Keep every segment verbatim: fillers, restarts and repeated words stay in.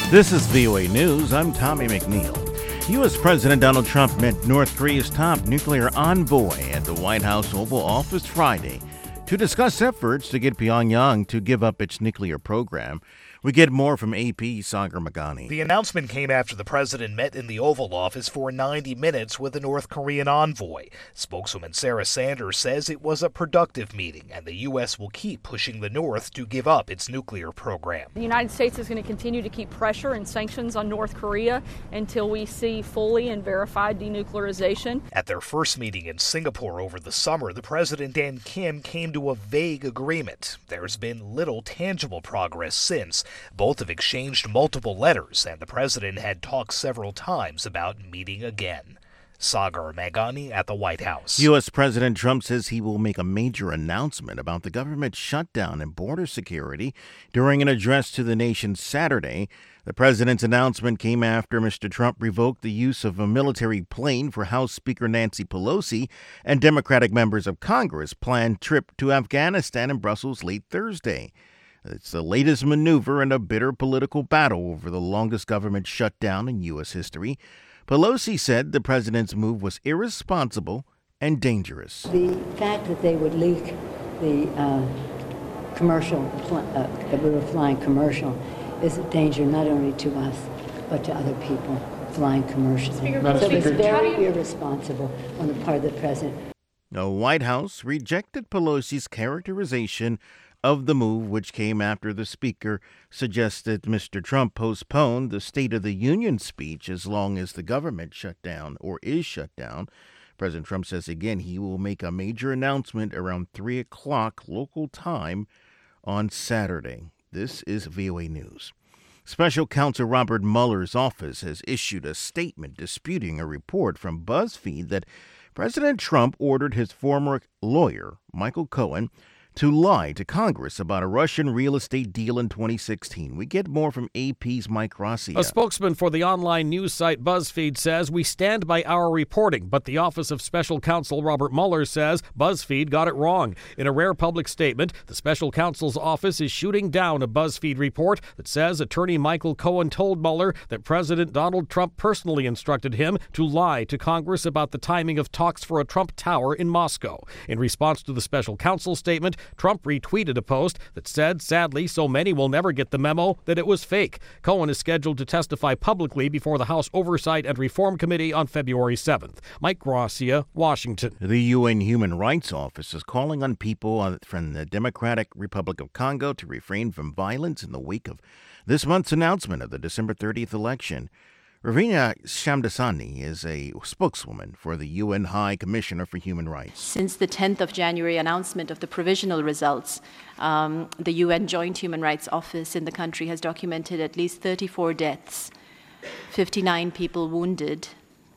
This is V O A News. I'm Tommy McNeil. U S. President Donald Trump met North Korea's top nuclear envoy at the White House Oval Office Friday to discuss efforts to get Pyongyang to give up its nuclear program. We get more from A P Sagar Magani. The announcement came after the president met in the Oval Office for ninety minutes with the North Korean envoy. Spokeswoman Sarah Sanders says it was a productive meeting and the U S will keep pushing the North to give up its nuclear program. The United States is going to continue to keep pressure and sanctions on North Korea until we see fully and verified denuclearization. At their first meeting in Singapore over the summer, the president and Kim came to a vague agreement. There's been little tangible progress since. Both have exchanged multiple letters, and the president had talked several times about meeting again. Sagar Magani at the White House. U S. President Trump says he will make a major announcement about the government shutdown and border security during an address to the nation Saturday. The president's announcement came after Mister Trump revoked the use of a military plane for House Speaker Nancy Pelosi and Democratic members of Congress' planned trip to Afghanistan and Brussels late Thursday. It's the latest maneuver in a bitter political battle over the longest government shutdown in U S history. Pelosi said the president's move was irresponsible and dangerous. The fact that they would leak the uh, commercial, pl- uh, that we were flying commercial, is a danger not only to us, but to other people flying commercially. Speaker, so Speaker, it's very irresponsible on the part of the president. The White House rejected Pelosi's characterization of the move, which came after the speaker suggested Mister Trump postponed the State of the Union speech as long as the government shut down or is shut down. President Trump says again he will make a major announcement around three o'clock local time on Saturday. This is V O A News. Special Counsel Robert Mueller's office has issued a statement disputing a report from BuzzFeed that President Trump ordered his former lawyer, Michael Cohen, to lie to Congress about a Russian real estate deal in twenty sixteen. We get more from A P's Mike Gracia. A spokesman for the online news site BuzzFeed says, "We stand by our reporting," but the Office of Special Counsel Robert Mueller says BuzzFeed got it wrong. In a rare public statement, the Special Counsel's office is shooting down a BuzzFeed report that says attorney Michael Cohen told Mueller that President Donald Trump personally instructed him to lie to Congress about the timing of talks for a Trump Tower in Moscow. In response to the Special Counsel's statement, Trump retweeted a post that said, "Sadly, so many will never get the memo that it was fake." Cohen is scheduled to testify publicly before the House Oversight and Reform Committee on February seventh. Mike Gracia, Washington. The U N Human Rights Office is calling on people from the Democratic Republic of Congo to refrain from violence in the wake of this month's announcement of the December thirtieth election. Ravina Shamdasani is a spokeswoman for the U N High Commissioner for Human Rights. Since the tenth of January announcement of the provisional results, um, the U N Joint Human Rights Office in the country has documented at least thirty-four deaths, fifty-nine people wounded,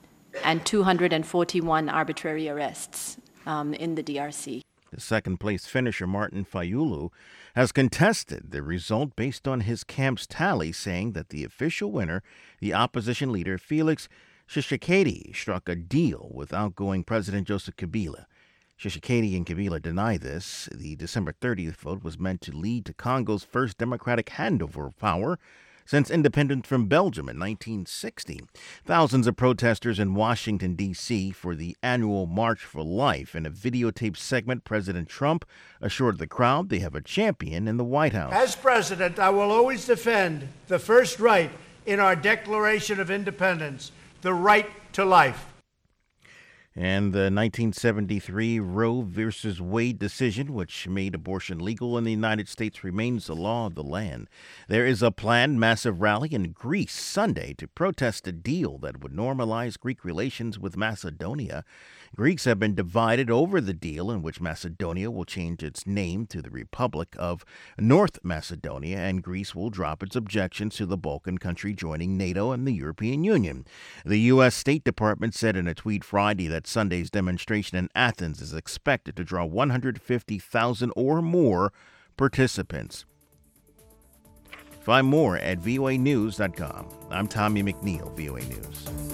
and two hundred forty-one arbitrary arrests um, in the D R C. The second-place finisher, Martin Fayulu, has contested the result based on his camp's tally, saying that the official winner, the opposition leader Felix Tshisekedi, struck a deal with outgoing President Joseph Kabila. Tshisekedi and Kabila deny this. The December thirtieth vote was meant to lead to Congo's first democratic handover of power since independence from Belgium in nineteen sixty. Thousands of protesters in Washington, D C for the annual March for Life. In a videotaped segment, President Trump assured the crowd they have a champion in the White House. As president, I will always defend the first right in our Declaration of Independence, the right to life. And the nineteen seventy-three Roe versus Wade decision, which made abortion legal in the United States, remains the law of the land. There is a planned massive rally in Greece Sunday to protest a deal that would normalize Greek relations with Macedonia. Greeks have been divided over the deal in which Macedonia will change its name to the Republic of North Macedonia, and Greece will drop its objections to the Balkan country joining NATO and the European Union. The U S. State Department said in a tweet Friday that Sunday's demonstration in Athens is expected to draw one hundred fifty thousand or more participants. Find more at V O A news dot com. I'm Tommy McNeil, V O A News.